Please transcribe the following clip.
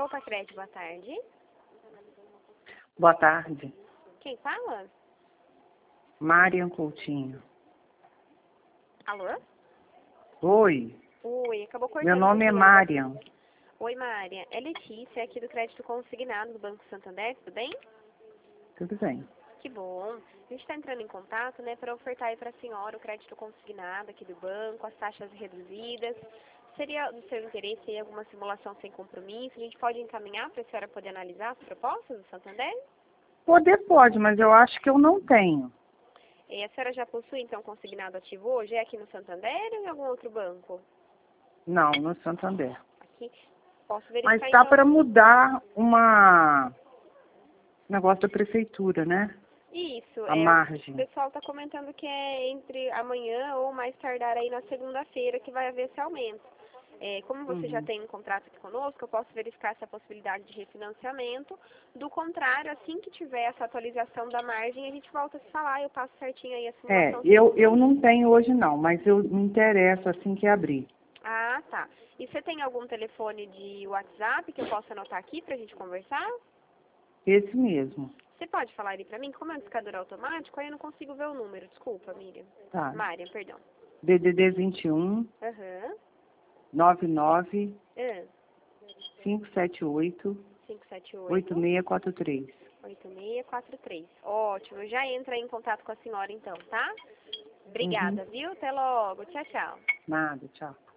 Poupa Crédito, boa tarde. Boa tarde. Quem fala? Marian Coutinho. Alô? Oi, Oi, acabou cortando. meu nome é Marian. Oi, Mária. É Letícia, aqui do Crédito Consignado do Banco Santander, tudo bem? Tudo bem. Que bom. A gente está entrando em contato, né, para ofertar aí para a senhora o crédito consignado aqui do banco, as taxas reduzidas. Seria do seu interesse aí alguma simulação sem compromisso? A gente pode encaminhar para a senhora poder analisar as propostas do Santander? Poder pode, mas eu acho que eu não tenho. E a senhora já possui, então, consignado ativo hoje? É aqui no Santander ou em algum outro banco? Não, no Santander. Aqui. Posso verificar, Mas está então. para mudar negócio da prefeitura, né? Isso, A o margem. pessoal está comentando que é entre amanhã ou mais tardar aí na segunda-feira que vai haver esse aumento. Como você já tem um contrato aqui conosco, eu posso verificar essa possibilidade de refinanciamento. Do contrário, assim que tiver essa atualização da margem, a gente volta a se falar, eu passo certinho aí a simulação. Eu não tenho hoje não, mas eu me interesso assim que abrir. Ah, tá. E você tem algum telefone de WhatsApp que eu possa anotar aqui para a gente conversar? Esse mesmo. Você pode falar ele para mim? Como é um discador automático, aí eu não consigo ver o número. Desculpa, Miriam. Tá. Mária, perdão. DDD 21 Aham. 99 Ah, 578 578 8643. 8643. Ótimo, eu já entro aí em contato com a senhora então, tá? Obrigada, viu? Até logo. Tchau, tchau. Nada, tchau.